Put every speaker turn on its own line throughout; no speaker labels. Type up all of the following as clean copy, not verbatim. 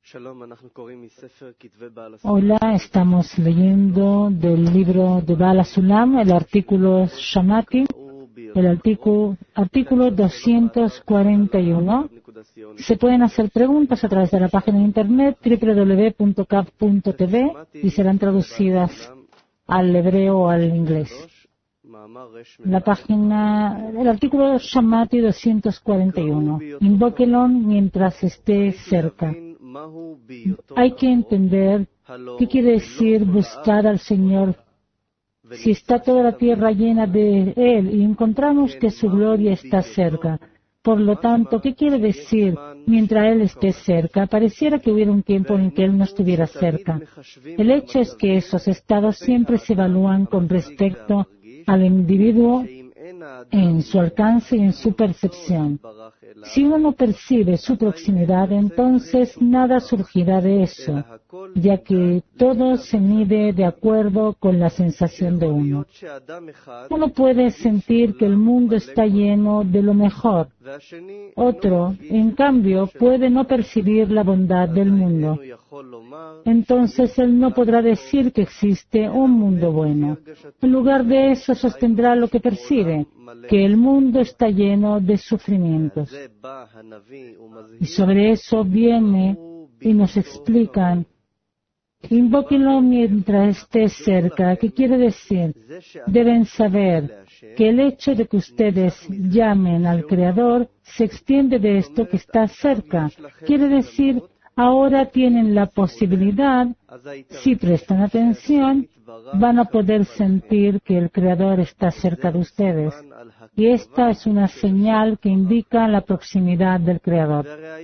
Hola, estamos leyendo del libro de Baal HaSulam, el artículo Shamati, el artículo 241. Se pueden hacer preguntas a través de la página de internet www.kav.tv y serán traducidas al hebreo o al inglés. La página, el artículo Shamati 241. Invóquelo mientras esté cerca. Hay que entender qué quiere decir buscar al Señor. Si está toda la tierra llena de Él y encontramos que su gloria está cerca. Por lo tanto, ¿qué quiere decir mientras Él esté cerca? Pareciera que hubiera un tiempo en que Él no estuviera cerca. El hecho es que esos estados siempre se evalúan con respecto al individuo en su alcance y en su percepción. Si uno no percibe su proximidad, entonces nada surgirá de eso, ya que todo se mide de acuerdo con la sensación de uno. Uno puede sentir que el mundo está lleno de lo mejor. Otro, en cambio, puede no percibir la bondad del mundo. Entonces él no podrá decir que existe un mundo bueno. En lugar de eso, sostendrá lo que percibe, que el mundo está lleno de sufrimientos. Y sobre eso viene y nos explican, invóquenlo mientras esté cerca. ¿Qué quiere decir? Deben saber que el hecho de que ustedes llamen al Creador se extiende de esto que está cerca. Quiere decir, ahora tienen la posibilidad, si prestan atención, van a poder sentir que el Creador está cerca de ustedes. Y esta es una señal que indica la proximidad del Creador.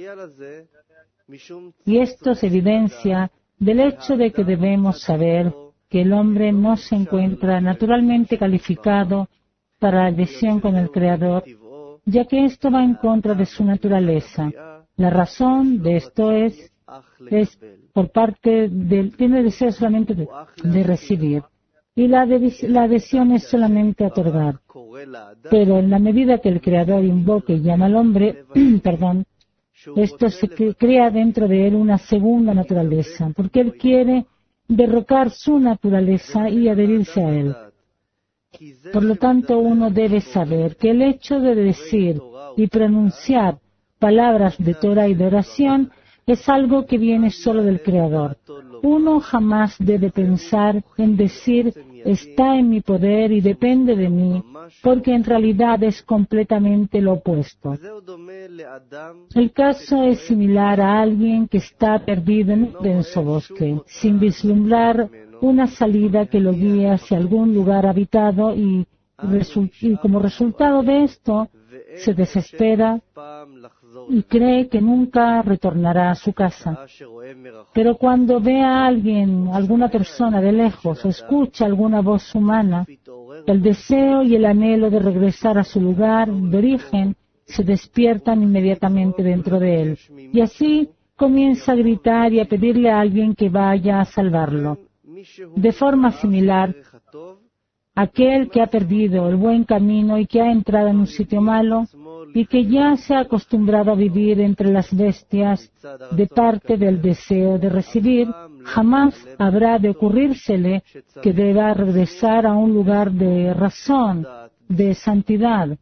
Y esto se evidencia del hecho de que debemos saber que el hombre no se encuentra naturalmente calificado para la adhesión con el Creador, ya que esto va en contra de su naturaleza. La razón de esto es por parte del, tiene deseo solamente de recibir. Y la adhesión es solamente otorgar. Pero en la medida que el Creador invoque y llama al hombre, esto se crea dentro de él una segunda naturaleza, porque él quiere derrocar su naturaleza y adherirse a él. Por lo tanto, uno debe saber que el hecho de decir y pronunciar palabras de Torah y de oración es algo que viene solo del Creador. Uno jamás debe pensar en decir, está en mi poder y depende de mí, porque en realidad es completamente lo opuesto. El caso es similar a alguien que está perdido en un denso bosque, sin vislumbrar una salida que lo guíe hacia algún lugar habitado y como resultado de esto, se desespera y cree que nunca retornará a su casa. Pero cuando ve a alguien, alguna persona de lejos, o escucha alguna voz humana, el deseo y el anhelo de regresar a su lugar de origen se despiertan inmediatamente dentro de él. Y así comienza a gritar y a pedirle a alguien que vaya a salvarlo. De forma similar, aquel que ha perdido el buen camino y que ha entrado en un sitio malo y que ya se ha acostumbrado a vivir entre las bestias de parte del deseo de recibir, jamás habrá de ocurrírsele que deba regresar a un lugar de razón, de santidad.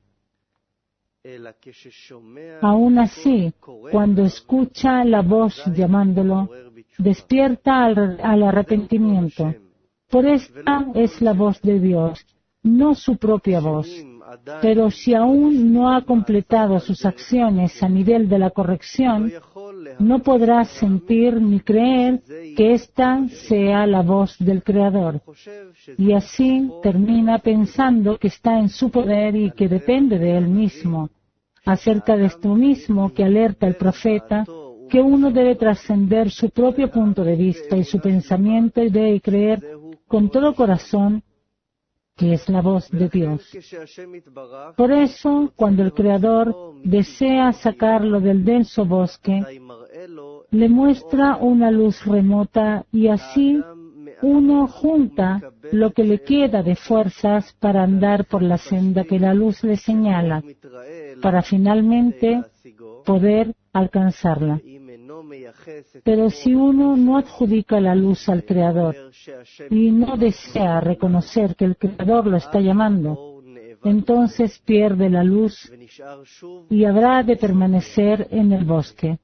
Aún así, cuando escucha la voz llamándolo, despierta al arrepentimiento. Por esta es la voz de Dios, no su propia voz. Pero si aún no ha completado sus acciones a nivel de la corrección, no podrá sentir ni creer que ésta sea la voz del Creador. Y así termina pensando que está en su poder y que depende de él mismo. Acerca de esto mismo que alerta el profeta, que uno debe trascender su propio punto de vista y su pensamiento y debe creer con todo corazón que es la voz de Dios. Por eso, cuando el Creador desea sacarlo del denso bosque, le muestra una luz remota y así uno junta lo que le queda de fuerzas para andar por la senda que la luz le señala, para finalmente poder alcanzarla. Pero si uno no adjudica la luz al Creador y no desea reconocer que el Creador lo está llamando, entonces pierde la luz y habrá de permanecer en el bosque.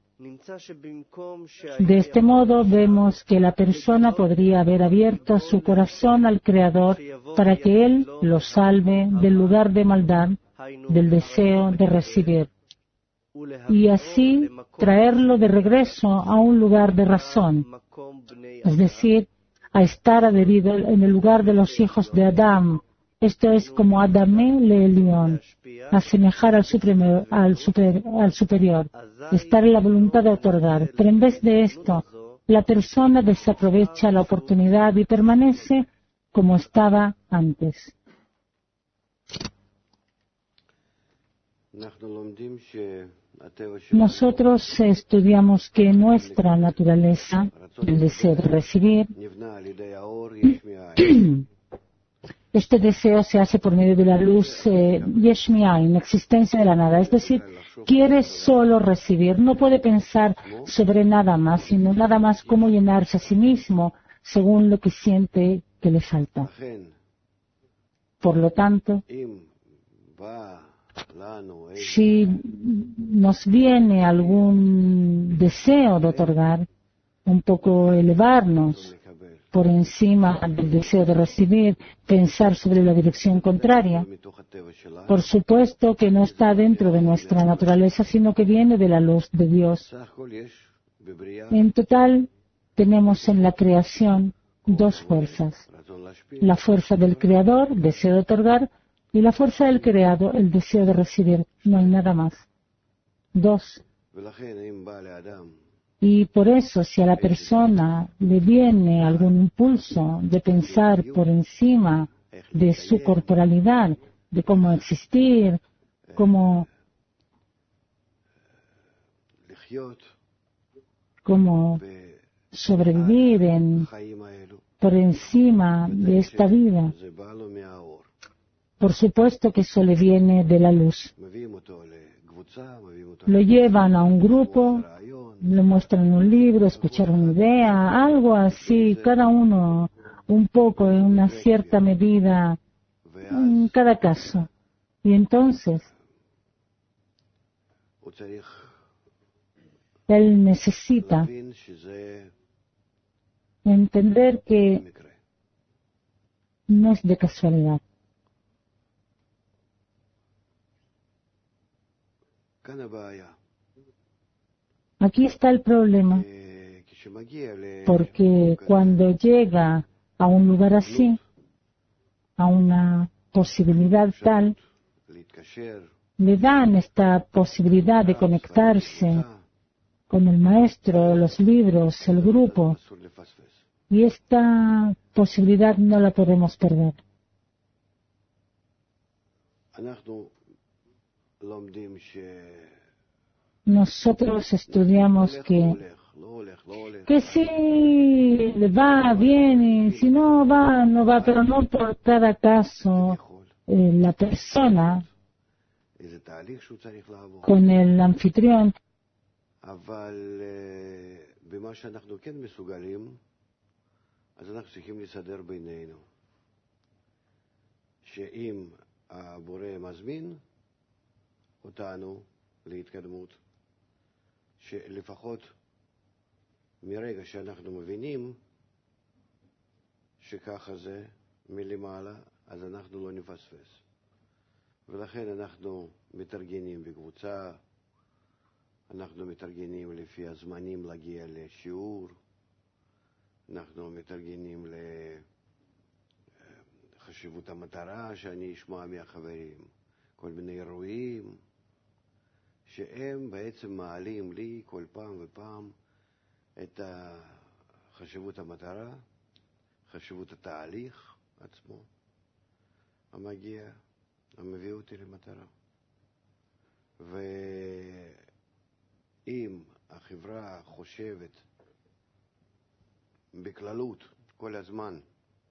De este modo vemos que la persona podría haber abierto su corazón al Creador para que Él lo salve del lugar de maldad, del deseo de recibir, y así traerlo de regreso a un lugar de razón, es decir, a estar adherido en el lugar de los hijos de Adán. Esto es como Adamé le Elión, asemejar al superior, estar en la voluntad de otorgar. Pero en vez de esto, la persona desaprovecha la oportunidad y permanece como estaba antes. Nosotros estudiamos que nuestra naturaleza, el deseo de recibir, este deseo se hace por medio de la luz Yesh Mi'ain, existencia de la nada. Es decir, quiere solo recibir, no puede pensar sobre nada más, sino nada más cómo llenarse a sí mismo según lo que siente que le falta. Por lo tanto, si nos viene algún deseo de otorgar, un poco elevarnos por encima del deseo de recibir, pensar sobre la dirección contraria, por supuesto que no está dentro de nuestra naturaleza, sino que viene de la luz de Dios. En total, tenemos en la creación dos fuerzas: la fuerza del Creador, deseo de otorgar, y la fuerza del creado, el deseo de recibir. No hay nada más. Dos. Y por eso, si a la persona le viene algún impulso de pensar por encima de su corporalidad, de cómo existir, cómo sobrevivir por encima de esta vida, por supuesto que eso le viene de la luz. Lo llevan a un grupo, le muestran un libro, escuchar una idea, algo así, cada uno un poco, en una cierta medida, en cada caso. Y entonces, él necesita entender que no es de casualidad. Aquí está el problema, porque cuando llega a un lugar así, a una posibilidad tal, le dan esta posibilidad de conectarse con el maestro, los libros, el grupo, y esta posibilidad no la podemos perder. Nosotros estudiamos que si va, viene, si no va, no va, pero no por cada caso la persona con el anfitrión.
שלפחות מרגע שאנחנו מבינים שככה זה מלמעלה, אז אנחנו לא נפספס. ולכן אנחנו מתארגנים בקבוצה, אנחנו מתארגנים לפי הזמנים להגיע לשיעור, אנחנו מתארגנים לחשיבות המטרה שאני אשמע מהחברים, כל מיני אירועים, שהם בעצם מעלים לי כל פעם ופעם את חשיבות המטרה, חשיבות התהליך עצמו, המגיע, המביא אותי למטרה. ואם החברה חושבת בכללות כל הזמן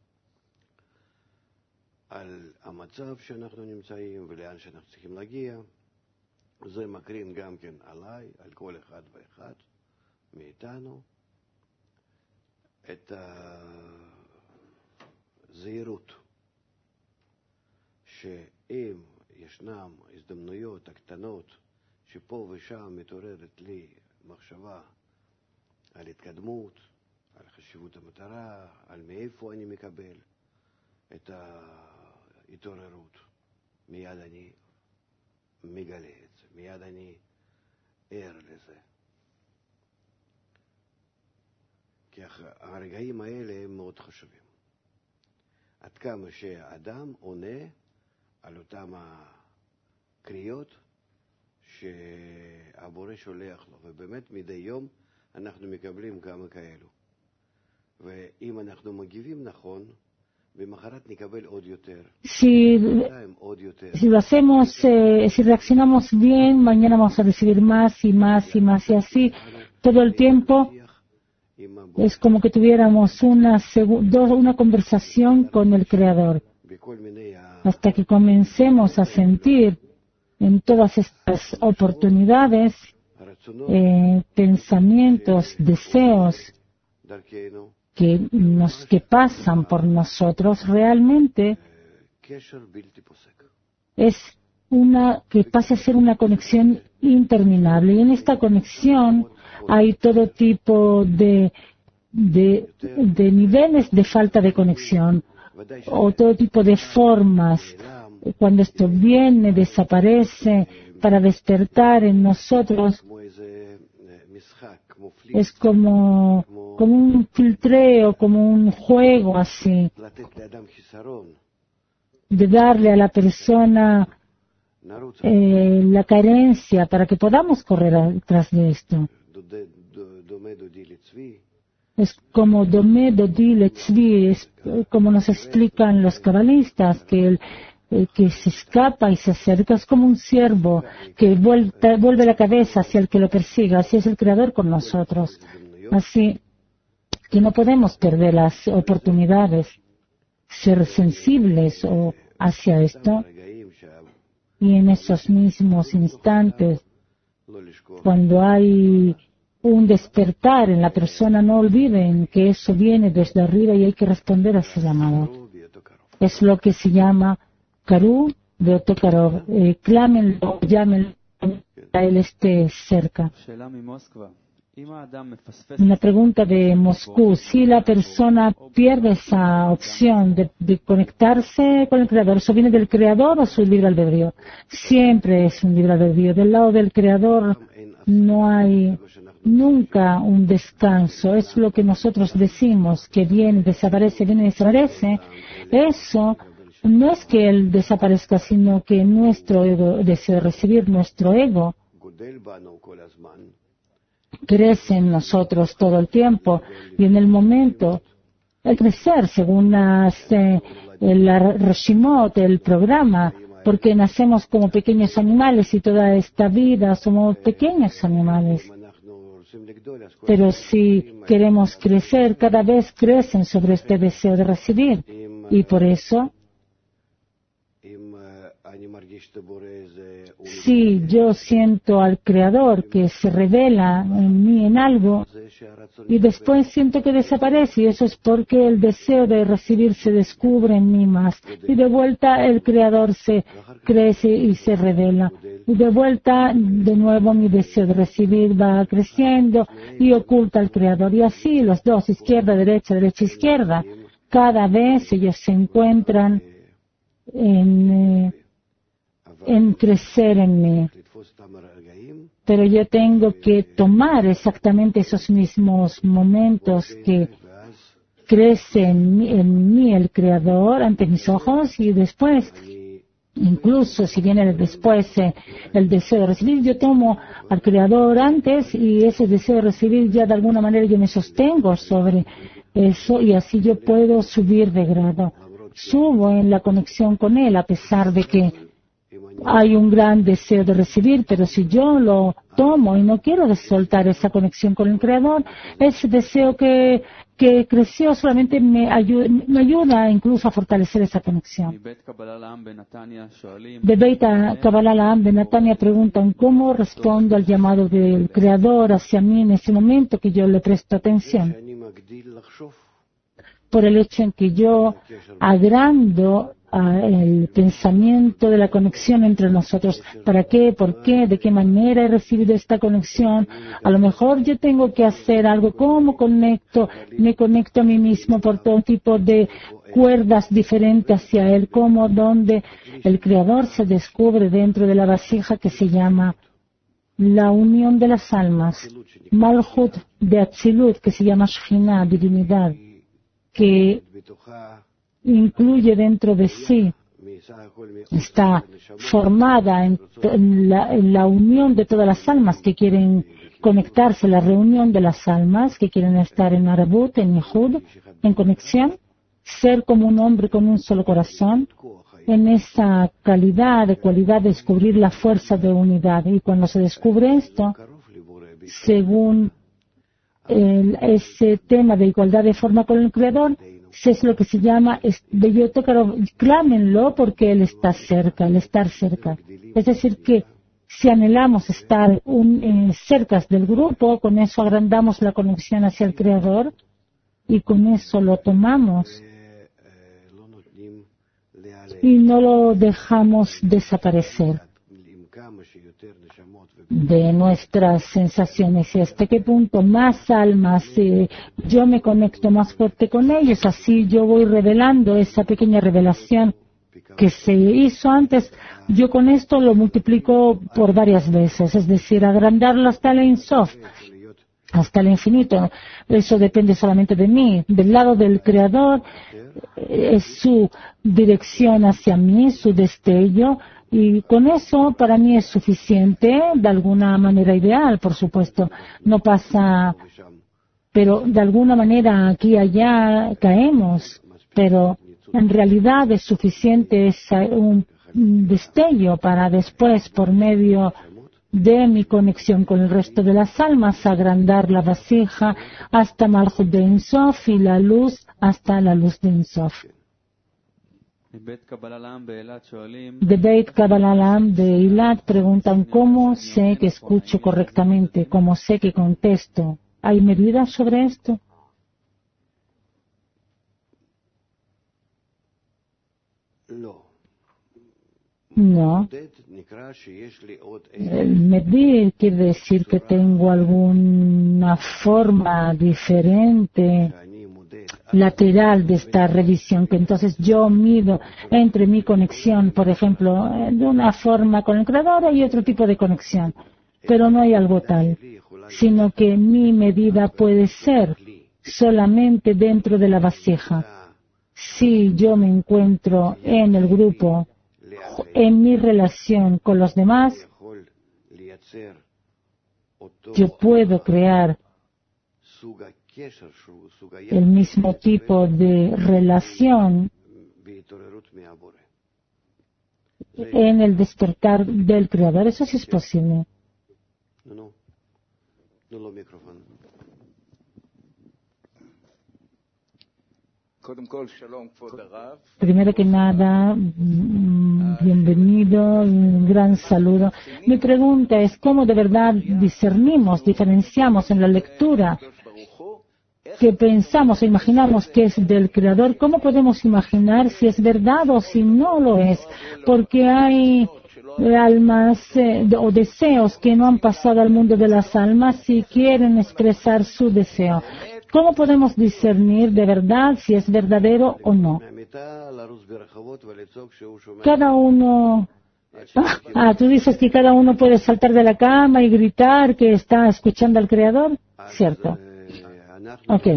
על המצב שאנחנו נמצאים ולאן שאנחנו צריכים להגיע, זה מקרין גם כן עליי, על כל אחד ואחד, מאיתנו את הזהירות, שאם ישנם הזדמנויות הקטנות שפה ושם מתעוררת לי מחשבה על התקדמות, על חשיבות המטרה, על מאיפה אני מקבל את ההתעוררות, מיד אני מגלה את זה, מיד אני ער לזה. כי הרגעים האלה הם מאוד חשובים. עד כמה שהאדם עונה על אותם הקריאות שהבורא שולח לו, ובאמת מדי יום אנחנו מקבלים כמה כאלו. ואם אנחנו מגיבים נכון, במחרת נקבל עוד יותר.
Si lo hacemos, si reaccionamos bien, mañana vamos a recibir más y más y más y así todo el tiempo. Es como que tuviéramos una conversación con el Creador, hasta que comencemos a sentir en todas estas oportunidades, pensamientos, deseos que pasan por nosotros, realmente es que pasa a ser una conexión interminable. Y en esta conexión hay todo tipo de niveles de falta de conexión, o todo tipo de formas. Cuando esto viene, desaparece, para despertar en nosotros, es como un filtreo, como un juego así, de darle a la persona la carencia para que podamos correr atrás de esto. Es como Domé Dodi Letzvi, es como nos explican los cabalistas, que que se escapa y se acerca, es como un ciervo que vuelve la cabeza hacia el que lo persiga. Así es el Creador con nosotros. Así que no podemos perder las oportunidades, ser sensibles hacia esto. Y en esos mismos instantes, cuando hay un despertar en la persona, no olviden que eso viene desde arriba y hay que responder a ese llamado. Es lo que se llama Karú de Otokarov. Clámenlo, llámenlo, a él esté cerca. Una pregunta de Moscú. Si la persona pierde esa opción de conectarse con el Creador, ¿eso viene del Creador o su libre albedrío? Siempre es un libre albedrío. Del lado del Creador no hay nunca un descanso. Es lo que nosotros decimos, que viene, desaparece, viene, desaparece. Eso no es que él desaparezca, sino que nuestro ego, deseo recibir nuestro ego, crece en nosotros todo el tiempo, y en el momento, el crecer, según la Roshimot, el programa, porque nacemos como pequeños animales y toda esta vida somos pequeños animales. Pero si queremos crecer, cada vez crecen sobre este deseo de recibir, y por eso, si yo siento al Creador que se revela en mí en algo y después siento que desaparece, y eso es porque el deseo de recibir se descubre en mí más, y de vuelta el Creador se crece y se revela, y de vuelta de nuevo mi deseo de recibir va creciendo y oculta al Creador, y así los dos, izquierda, derecha, derecha, izquierda, cada vez ellos se encuentran en crecer en mí. Pero yo tengo que tomar exactamente esos mismos momentos que crece en mí el Creador ante mis ojos, y después, incluso si viene después el deseo de recibir, yo tomo al Creador antes, y ese deseo de recibir ya de alguna manera yo me sostengo sobre eso, y así yo puedo subir de grado. Subo en la conexión con Él, a pesar de que hay un gran deseo de recibir, pero si yo lo tomo y no quiero soltar esa conexión con el Creador, ese deseo que que creció solamente me ayuda incluso a fortalecer esa conexión. De Beit Kabbalah La'am de Natania preguntan cómo respondo al llamado del Creador hacia mí en ese momento que yo le presto atención. Por el hecho en que yo agrando el pensamiento de la conexión entre nosotros. ¿Para qué? ¿Por qué? ¿De qué manera he recibido esta conexión? A lo mejor yo tengo que hacer algo. ¿Cómo conecto? Me conecto a mí mismo por todo tipo de cuerdas diferentes hacia Él. ¿Cómo? ¿Dónde? El Creador se descubre dentro de la vasija que se llama la unión de las almas. Malhut de Atzilut, que se llama Shekhinah, divinidad, que incluye dentro de sí, está formada en la unión de todas las almas que quieren conectarse, la reunión de las almas que quieren estar en Arabut, en Yehud, en conexión, ser como un hombre con un solo corazón, en esa cualidad de descubrir la fuerza de unidad. Y cuando se descubre esto, según ese tema de igualdad de forma con el Creador, es lo que se llama clámenlo porque Él está cerca, el estar cerca. Es decir, que si anhelamos estar cerca del grupo, con eso agrandamos la conexión hacia el Creador y con eso lo tomamos y no lo dejamos desaparecer de nuestras sensaciones. Y hasta qué punto más almas yo me conecto más fuerte con ellos, así yo voy revelando esa pequeña revelación que se hizo antes. Yo con esto lo multiplico por varias veces, es decir, agrandarlo hasta el Ein Sof, hasta el infinito. Eso depende solamente de mí. Del lado del Creador es su dirección hacia mí, su destello. Y con eso para mí es suficiente, de alguna manera ideal, por supuesto. No pasa, pero de alguna manera aquí y allá caemos, pero en realidad es suficiente un destello para después, por medio de mi conexión con el resto de las almas, agrandar la vasija hasta Malhut de Ein Sof y la luz hasta la luz de Ein Sof. De Beit Kabbalah La'am de Eilat preguntan cómo sé que escucho correctamente, cómo sé que contesto. ¿Hay medidas sobre esto? No. Medir quiere decir que tengo alguna forma diferente, lateral de esta revisión, que entonces yo mido entre mi conexión, por ejemplo, de una forma con el Creador y otro tipo de conexión, pero no hay algo tal, sino que mi medida puede ser solamente dentro de la vasija. Si yo me encuentro en el grupo, en mi relación con los demás, yo puedo crear el mismo tipo de relación en el despertar del Creador. Eso sí es posible. Primero que nada, bienvenido, un gran saludo. Mi pregunta es cómo de verdad discernimos, diferenciamos en la lectura que pensamos o imaginamos que es del Creador. ¿Cómo podemos imaginar si es verdad o si no lo es? Porque hay almas o deseos que no han pasado al mundo de las almas y quieren expresar su deseo. ¿Cómo podemos discernir de verdad si es verdadero o no? Cada uno... tú dices que cada uno puede saltar de la cama y gritar que está escuchando al Creador. Cierto. Ok.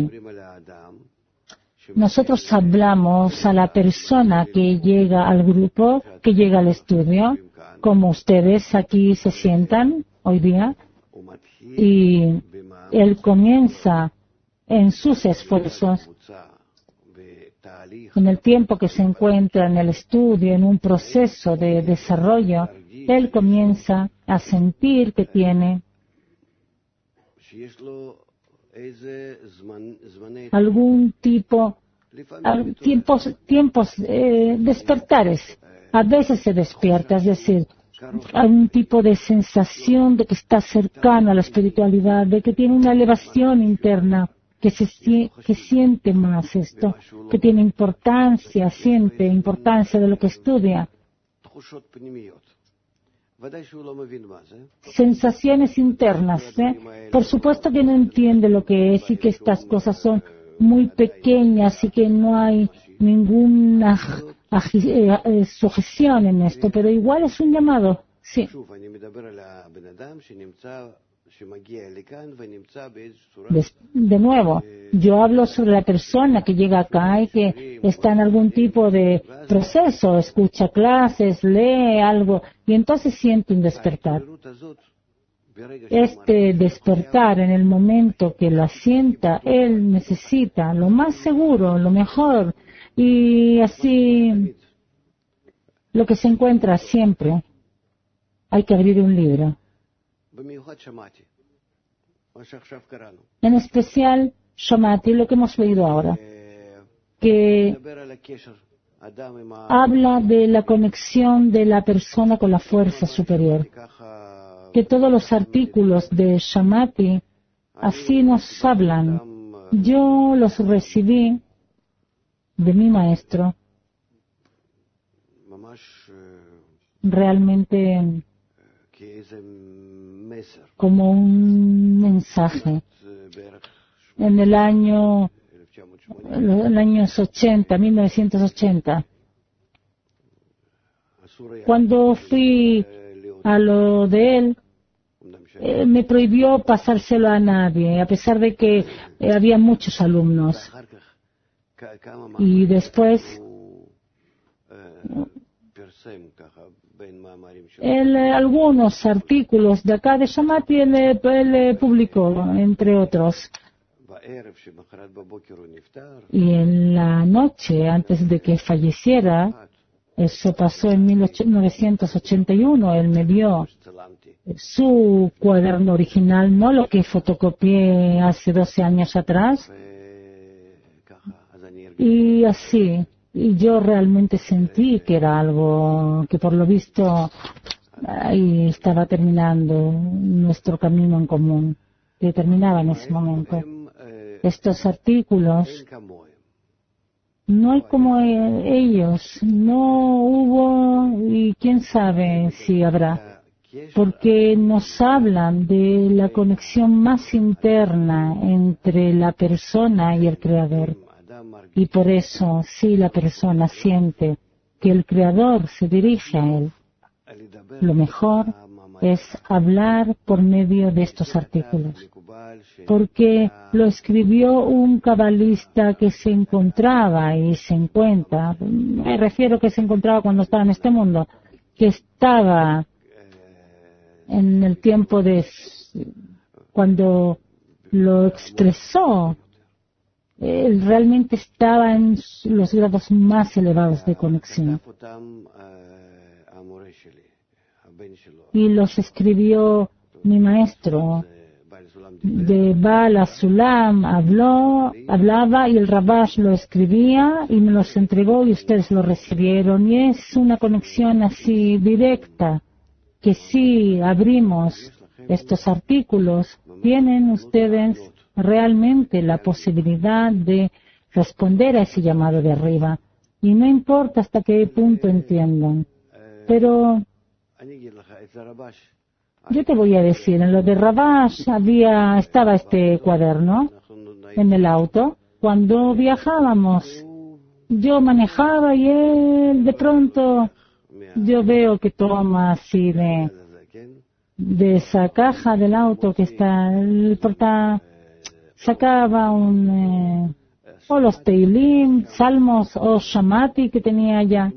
Nosotros hablamos a la persona que llega al grupo, que llega al estudio, como ustedes aquí se sientan hoy día, y él comienza en sus esfuerzos, en el tiempo que se encuentra en el estudio, en un proceso de desarrollo, él comienza a sentir que tiene algún tiempos despertares. A veces se despierta, es decir, algún tipo de sensación de que está cercano a la espiritualidad, de que tiene una elevación interna, que siente más esto, que tiene importancia, siente importancia de lo que estudia. Sensaciones internas, Por supuesto que no entiende lo que es y que estas cosas son muy pequeñas y que no hay ninguna sujeción en esto, pero igual es un llamado, sí. De nuevo, yo hablo sobre la persona que llega acá y que está en algún tipo de proceso, escucha clases, lee algo y entonces siente un despertar. Este despertar, en el momento que la sienta, él necesita lo más seguro, lo mejor, y así lo que se encuentra siempre. Hay que abrir un libro. En especial, Shamati, lo que hemos leído ahora, que habla de la conexión de la persona con la fuerza superior. Que todos los artículos de Shamati así nos hablan. Yo los recibí de mi maestro realmente como un mensaje en el año 80, 1980, cuando fui a lo de él, me prohibió pasárselo a nadie, a pesar de que había muchos alumnos. Y después, algunos artículos de acá de Shamati él publicó, entre otros. Y en la noche, antes de que falleciera, eso pasó en 1981, él me dio su cuaderno original, no lo que fotocopié hace 12 años atrás. Y así, y yo realmente sentí que era algo que por lo visto ahí estaba terminando nuestro camino en común, que terminaba en ese momento. Estos artículos, no hay como ellos, no hubo y quién sabe si habrá, porque nos hablan de la conexión más interna entre la persona y el Creador. Y por eso, si la persona siente que el Creador se dirige a él, lo mejor es hablar por medio de estos artículos. Porque lo escribió un cabalista que se encontraba y se encuentra, me refiero que se encontraba cuando estaba en este mundo, que estaba en el tiempo de cuando lo expresó. Él realmente estaba en los grados más elevados de conexión. Y los escribió mi maestro. De Bala Sulam hablaba y el Rabash lo escribía y me los entregó y ustedes lo recibieron. Y es una conexión así directa, que si abrimos estos artículos, tienen ustedes realmente la posibilidad de responder a ese llamado de arriba. Y no importa hasta qué punto entiendan. Pero yo te voy a decir, en lo de Rabash estaba este cuaderno en el auto. Cuando viajábamos, yo manejaba y él de pronto, yo veo que toma así de esa caja del auto que está, sacaba o los Teilim, Salmos o Shamati que tenía allá.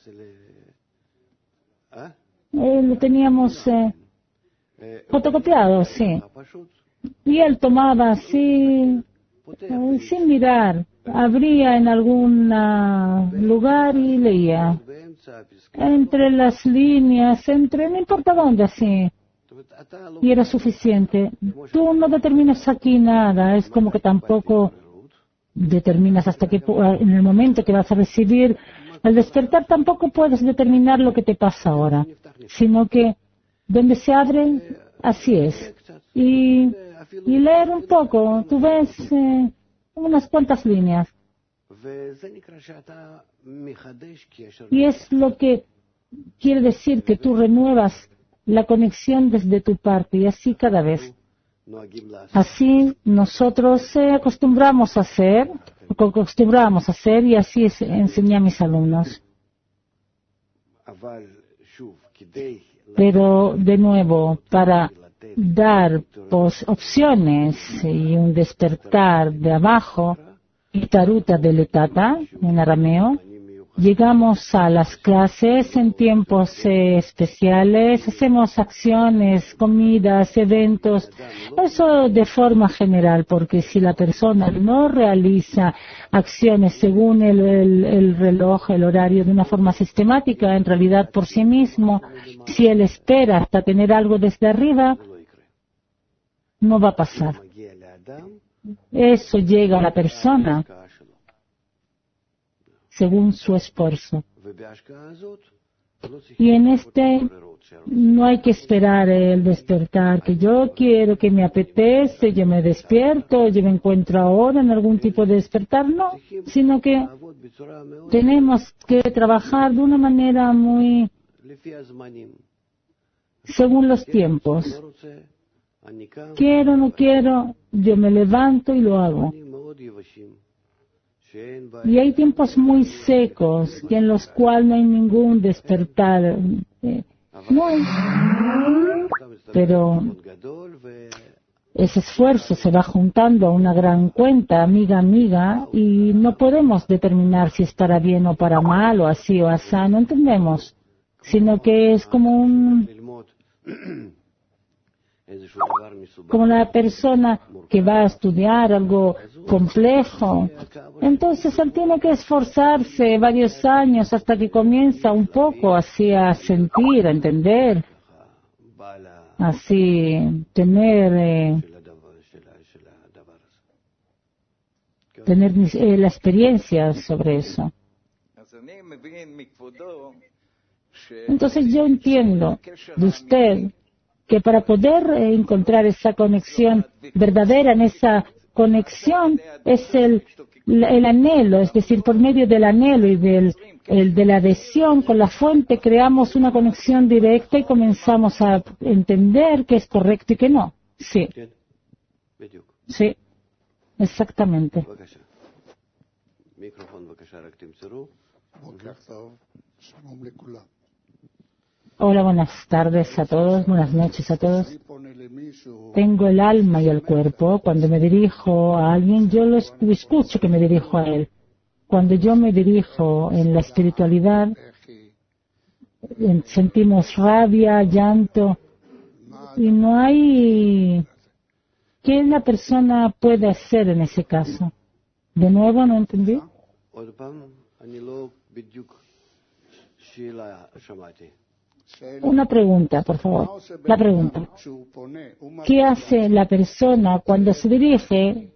Lo teníamos fotocopiado, sí. Y él tomaba así, sin mirar, abría en algún lugar y leía. Entre las líneas, no importa dónde, así. y era suficiente. Tú no determinas aquí nada, es como que tampoco determinas hasta que en el momento que vas a recibir al despertar tampoco puedes determinar lo que te pasa ahora, sino que donde se abre, así es. Y leer un poco, tú ves unas cuantas líneas. Y es lo que quiere decir que tú renuevas la conexión desde tu parte y así cada vez. Así nosotros acostumbramos a hacer y así enseñé a mis alumnos. Pero de nuevo, para dar opciones y un despertar de abajo, Itaruta de Letata, en arameo, llegamos a las clases en tiempos especiales, hacemos acciones, comidas, eventos, eso de forma general, porque si la persona no realiza acciones según el reloj, el horario, de una forma sistemática, en realidad por sí mismo, si él espera hasta tener algo desde arriba, no va a pasar. Eso llega a la persona según su esfuerzo. Y en no hay que esperar el despertar, que yo quiero, que me apetece, yo me despierto, yo me encuentro ahora en algún tipo de despertar, no, sino que tenemos que trabajar de una manera muy según los tiempos. Quiero, no quiero, yo me levanto y lo hago. Y hay tiempos muy secos en los cuales no hay ningún despertar. No hay. Pero ese esfuerzo se va juntando a una gran cuenta, amiga, y no podemos determinar si es para bien o para mal, o así o así, no entendemos, sino que es como como la persona que va a estudiar algo complejo. Entonces él tiene que esforzarse varios años hasta que comienza un poco así a sentir, a entender, así tener la experiencia sobre eso. Entonces yo entiendo de usted que para poder encontrar esa conexión verdadera, en esa conexión es el anhelo, es decir, por medio del anhelo y de la adhesión con la fuente creamos una conexión directa y comenzamos a entender qué es correcto y qué no. Sí. Sí, exactamente. Hola, buenas tardes a todos, buenas noches a todos. Tengo el alma y el cuerpo. Cuando me dirijo a alguien, yo lo escucho que me dirijo a él. Cuando yo me dirijo en la espiritualidad, sentimos rabia, llanto, y no hay... ¿Qué la persona puede hacer en ese caso? De nuevo, no entendí. Una pregunta, por favor. La pregunta. ¿Qué hace la persona cuando se dirige?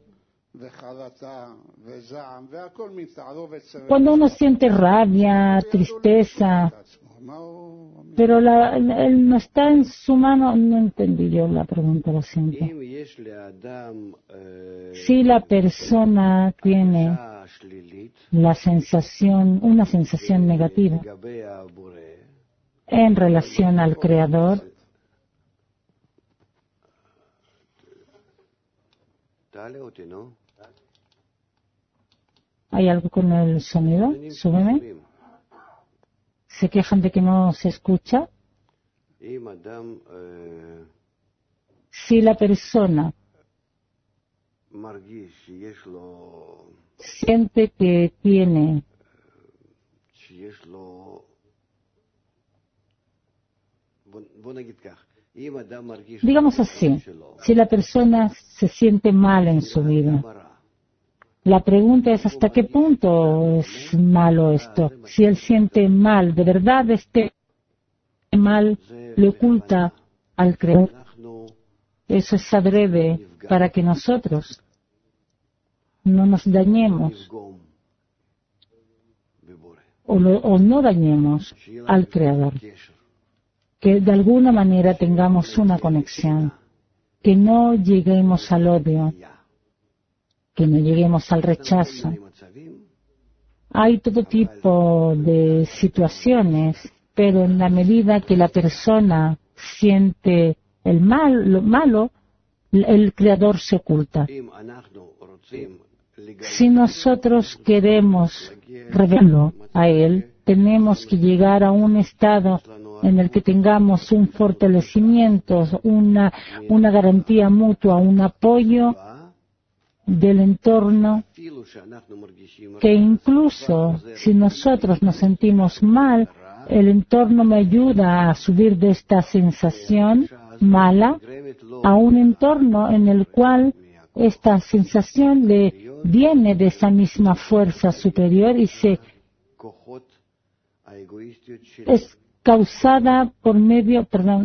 Cuando uno siente rabia, tristeza, pero él no está en su mano. No entendí yo la pregunta, lo siento. Si la persona tiene una sensación negativa en relación al Creador, ¿hay algo con el sonido? Súbeme. ¿Se quejan de que no se escucha? Si la persona siente que tiene digamos así, si la persona se siente mal en su vida, la pregunta es hasta qué punto es malo esto. Si él siente mal, de verdad este mal le oculta al Creador. Eso es adrede para que nosotros no nos dañemos o no dañemos al Creador. Que de alguna manera tengamos una conexión, que no lleguemos al odio, que no lleguemos al rechazo. Hay todo tipo de situaciones, pero en la medida que la persona siente lo malo, el Creador se oculta. Si nosotros queremos revelarlo a Él, tenemos que llegar a un estado en el que tengamos un fortalecimiento, una garantía mutua, un apoyo del entorno, que incluso si nosotros nos sentimos mal, el entorno me ayuda a subir de esta sensación mala a un entorno en el cual esta sensación le viene de esa misma fuerza superior y es causada por medio,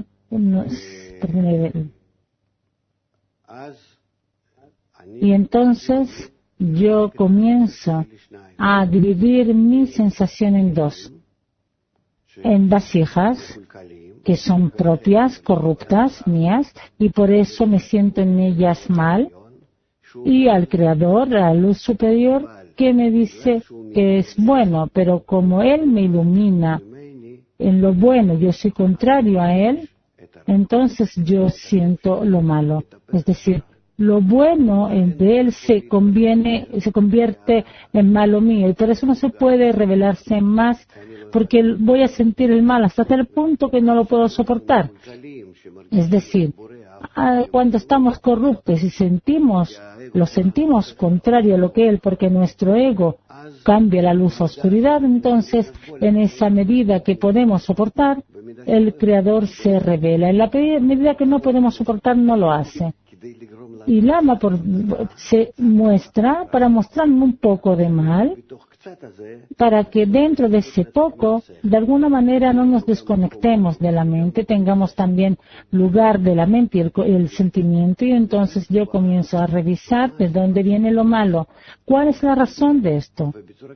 y entonces yo comienzo a dividir mi sensación en dos, en vasijas que son propias, corruptas, mías, y por eso me siento en ellas mal, y al Creador, a la luz superior, que me dice que es bueno, pero como Él me ilumina en lo bueno, yo soy contrario a Él, entonces yo siento lo malo. Es decir, lo bueno de Él se convierte en malo mío, y por eso no se puede revelarse más, porque voy a sentir el mal hasta tal punto que no lo puedo soportar. Es decir, cuando estamos corruptos y lo sentimos contrario a lo que Él, porque nuestro ego cambia la luz a oscuridad, entonces en esa medida que podemos soportar, el Creador se revela. En la medida que no podemos soportar, no lo hace. Y Lama se muestra para mostrarme un poco de mal, para que dentro de ese poco, de alguna manera no nos desconectemos de la mente, tengamos también lugar de la mente y el sentimiento, y entonces yo comienzo a revisar de dónde viene lo malo, cuál es la razón de esto.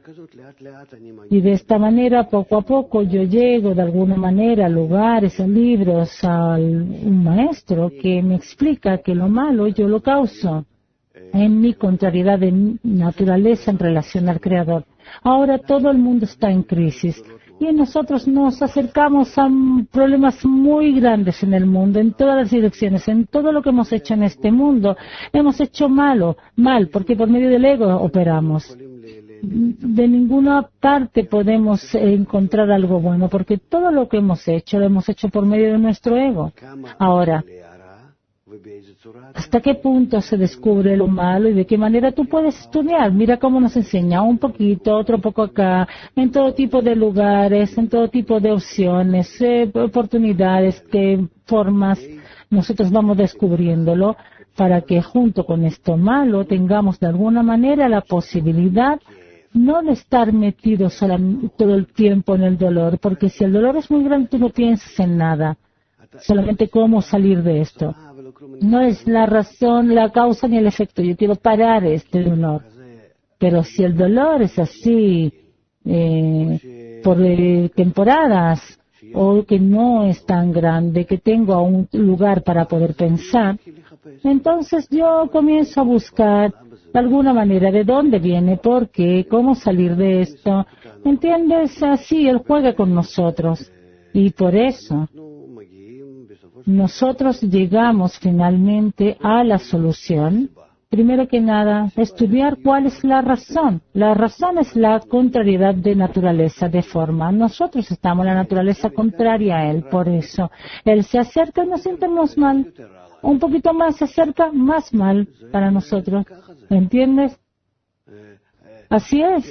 Y de esta manera, poco a poco, yo llego de alguna manera a lugares, a libros, a un maestro que me explica que lo malo yo lo causo en mi contrariedad de naturaleza en relación al Creador. Ahora todo el mundo está en crisis y nosotros nos acercamos a problemas muy grandes en el mundo, en todas las direcciones, en todo lo que hemos hecho en este mundo. Hemos hecho mal, porque por medio del ego operamos. De ninguna parte podemos encontrar algo bueno, porque todo lo que hemos hecho, lo hemos hecho por medio de nuestro ego. Ahora, ¿hasta qué punto se descubre lo malo y de qué manera tú puedes estudiar? Mira cómo nos enseña un poquito, otro poco acá, en todo tipo de lugares, en todo tipo de opciones, oportunidades, formas. Nosotros vamos descubriéndolo para que junto con esto malo tengamos de alguna manera la posibilidad no de estar metidos todo el tiempo en el dolor, porque si el dolor es muy grande tú no piensas en nada, solamente cómo salir de esto. No es la razón, la causa ni el efecto. Yo quiero parar este dolor. Pero si el dolor es así, por temporadas, o que no es tan grande, que tengo un lugar para poder pensar, entonces yo comienzo a buscar de alguna manera de dónde viene, por qué, cómo salir de esto. ¿Entiendes? Así Él juega con nosotros. Y por eso nosotros llegamos finalmente a la solución. Primero que nada, estudiar cuál es la razón. La razón es la contrariedad de naturaleza, de forma. Nosotros estamos en la naturaleza contraria a Él, por eso Él se acerca y nos sentimos mal. Un poquito más se acerca, más mal para nosotros. ¿Entiendes? Así es.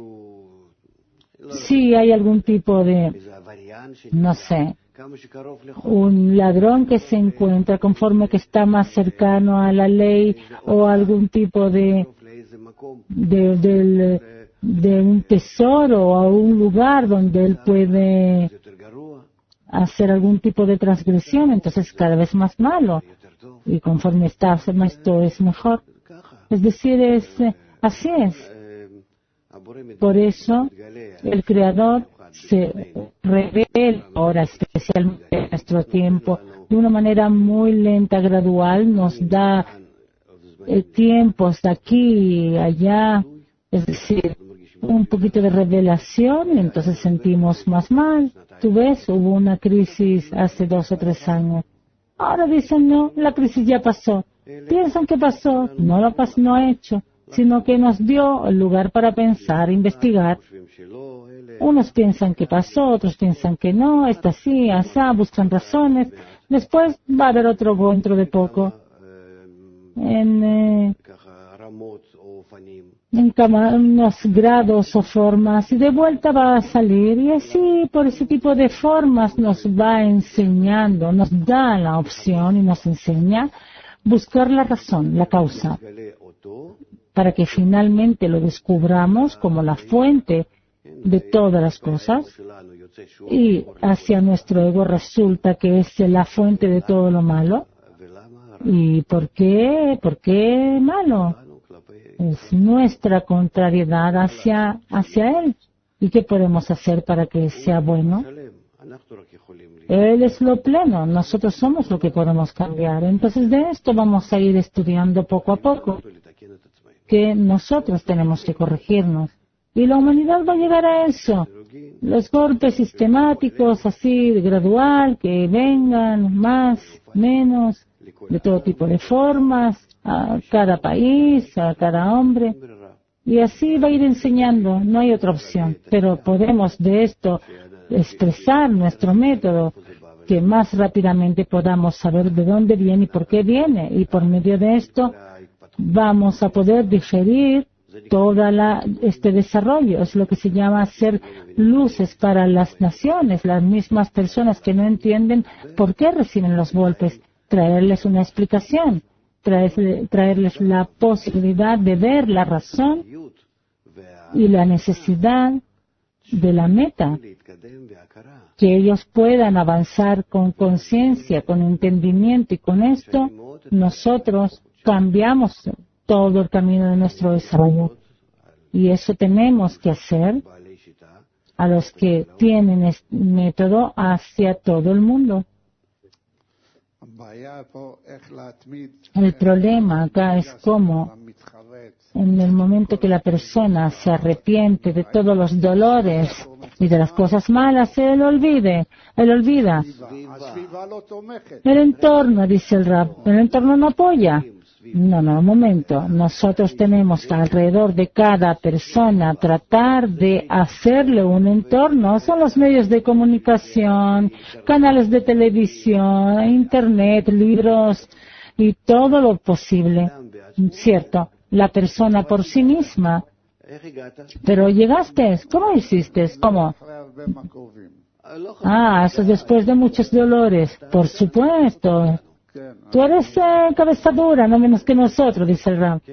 Si hay algún tipo de, no sé, un ladrón que se encuentra conforme que está más cercano a la ley o algún tipo de un tesoro o a un lugar donde él puede hacer algún tipo de transgresión, entonces cada vez más malo. Y conforme estás, esto es mejor. Es decir, así es. Por eso el Creador se revela ahora, especialmente en nuestro tiempo, de una manera muy lenta, gradual, nos da tiempos de aquí y allá, es decir, un poquito de revelación, y entonces sentimos más mal. Tú ves, hubo una crisis hace 2 o 3 años. Ahora dicen, no, la crisis ya pasó. Piensan que pasó, no ha hecho, sino que nos dio el lugar para pensar, investigar. Unos piensan que pasó, otros piensan que no, está así, asá, buscan razones. Después va a haber otro dentro de poco. En unos grados o formas, y de vuelta va a salir, y así por ese tipo de formas nos va enseñando, nos da la opción y nos enseña buscar la razón, la causa, para que finalmente lo descubramos como la fuente de todas las cosas, y hacia nuestro ego resulta que es la fuente de todo lo malo. ¿Y por qué? ¿Por qué malo? Es nuestra contrariedad hacia él. ¿Y qué podemos hacer para que sea bueno? Él es lo pleno, nosotros somos lo que podemos cambiar. Entonces de esto vamos a ir estudiando poco a poco, que nosotros tenemos que corregirnos. Y la humanidad va a llegar a eso. Los golpes sistemáticos, así, gradual, que vengan más, menos, de todo tipo de formas, a cada país, a cada hombre. Y así va a ir enseñando, no hay otra opción. Pero podemos de esto expresar nuestro método, que más rápidamente podamos saber de dónde viene y por qué viene. Y por medio de esto vamos a poder diferir todo este desarrollo. Es lo que se llama hacer luces para las naciones, las mismas personas que no entienden por qué reciben los golpes, traerles una explicación, traerles la posibilidad de ver la razón y la necesidad de la meta, que ellos puedan avanzar con conciencia, con entendimiento, y con esto nosotros cambiamos todo el camino de nuestro desarrollo. Y eso tenemos que hacer a los que tienen este método hacia todo el mundo. El problema acá es cómo en el momento que la persona se arrepiente de todos los dolores y de las cosas malas, él olvida. El entorno, dice el Rab, el entorno no apoya. No, un momento. Nosotros tenemos alrededor de cada persona tratar de hacerle un entorno. Son los medios de comunicación, canales de televisión, internet, libros y todo lo posible. Cierto, la persona por sí misma. Pero llegaste, ¿cómo hiciste? ¿Cómo? Eso después de muchos dolores. Por supuesto. Tú eres cabeza dura, no menos que nosotros, dice el Rab.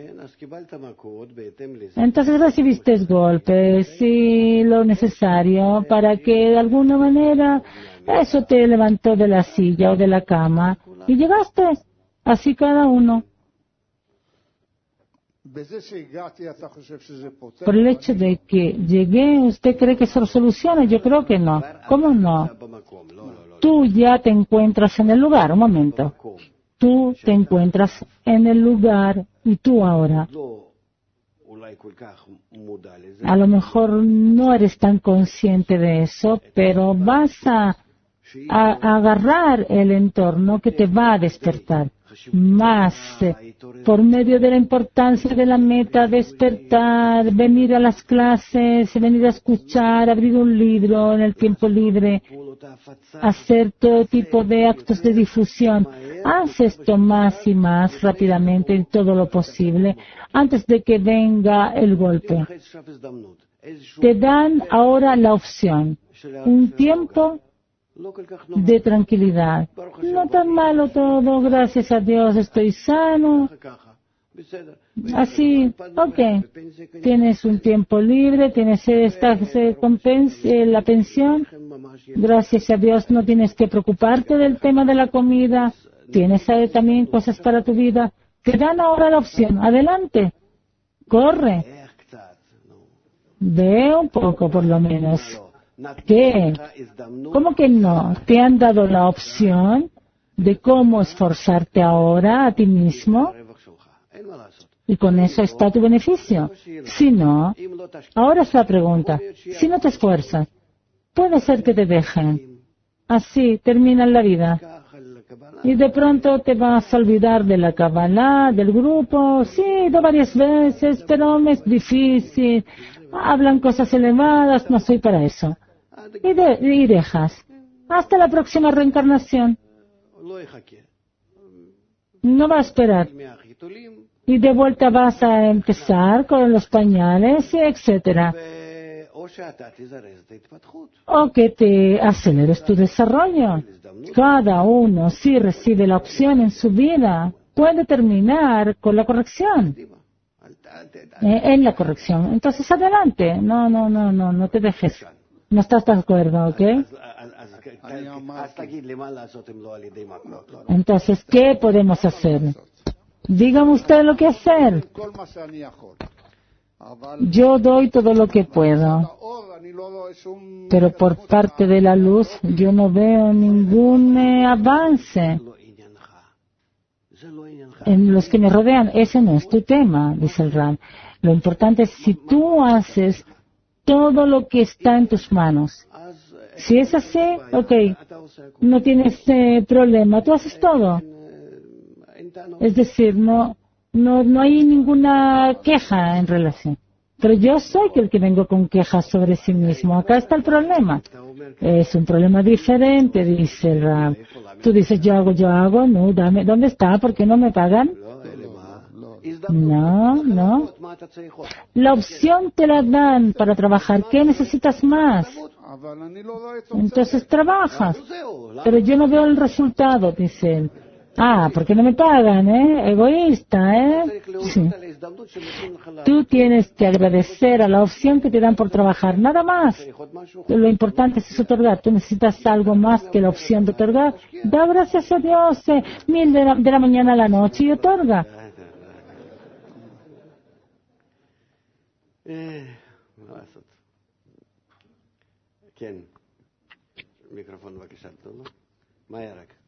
Entonces recibiste golpes y lo necesario para que de alguna manera eso te levantó de la silla o de la cama y llegaste. Así cada uno. Por el hecho de que llegué, ¿usted cree que se soluciona? Yo creo que no. ¿Cómo no? Tú ya te encuentras en el lugar, un momento. Tú te encuentras en el lugar y tú ahora. A lo mejor no eres tan consciente de eso, pero vas a agarrar el entorno que te va a despertar. Más por medio de la importancia de la meta, despertar, venir a las clases, venir a escuchar, abrir un libro en el tiempo libre, hacer todo tipo de actos de difusión. Haz esto más y más rápidamente en todo lo posible antes de que venga el golpe. Te dan ahora la opción, un tiempo de tranquilidad. No tan malo todo, gracias a Dios estoy sano. Así, ok. Tienes un tiempo libre, tienes la pensión. Gracias a Dios no tienes que preocuparte del tema de la comida. Tienes también cosas para tu vida. Te dan ahora la opción. Adelante. Corre. Ve un poco por lo menos. ¿Qué? ¿Cómo que no? Te han dado la opción de cómo esforzarte ahora a ti mismo. Y con eso está tu beneficio. Si no, ahora es la pregunta. Si no te esfuerzas, puede ser que te dejen. Así terminan la vida. Y de pronto te vas a olvidar de la Kabbalah, del grupo. Sí, he ido varias veces, pero me es difícil. Hablan cosas elevadas, no soy para eso. Y dejas. Hasta la próxima reencarnación. No va a esperar. Y de vuelta vas a empezar con los pañales, etcétera. O que te aceleres tu desarrollo. Cada uno, si recibe la opción en su vida, puede terminar con la corrección. En la corrección. Entonces, adelante. No te dejes. No estás de acuerdo, ¿ok? Entonces, ¿qué podemos hacer? Dígame usted lo que hacer. Yo doy todo lo que puedo. Pero por parte de la luz yo no veo ningún avance. En los que me rodean, ese no es tu tema, dice el Ram. Lo importante es si tú haces todo lo que está en tus manos. Si es así, ok, no tienes problema, tú haces todo. Es decir, no hay ninguna queja en relación. Pero yo soy el que vengo con quejas sobre sí mismo. Acá está el problema. Es un problema diferente, dice el Rab. Tú dices, yo hago, no, dame, ¿dónde está? ¿Por qué no me pagan? No. La opción te la dan para trabajar. ¿Qué necesitas más? Entonces trabajas. Pero yo no veo el resultado, dice él. ¿Por qué no me pagan, Egoísta, Sí. Tú tienes que agradecer a la opción que te dan por trabajar, nada más. Lo importante es otorgar. Tú necesitas algo más que la opción de otorgar. Da gracias a Dios, 1000 de la mañana a la noche y otorga.
¿Quién? מיקרופון בבקשה, מה היה רק?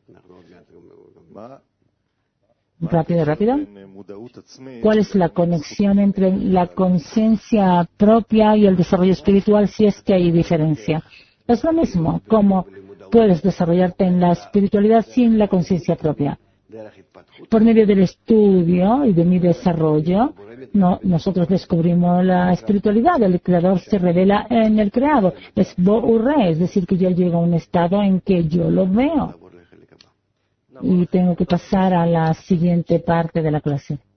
Rápido. ¿Cuál es la conexión entre la conciencia propia y el desarrollo espiritual si es que hay diferencia? Es lo mismo. ¿Cómo puedes desarrollarte en la espiritualidad sin la conciencia propia? Por medio del estudio y de mi desarrollo, nosotros descubrimos la espiritualidad. El Creador se revela en el creado. Es Bo-Ure, es decir, que yo llego a un estado en que yo lo veo. Y tengo que pasar a la siguiente parte de la clase.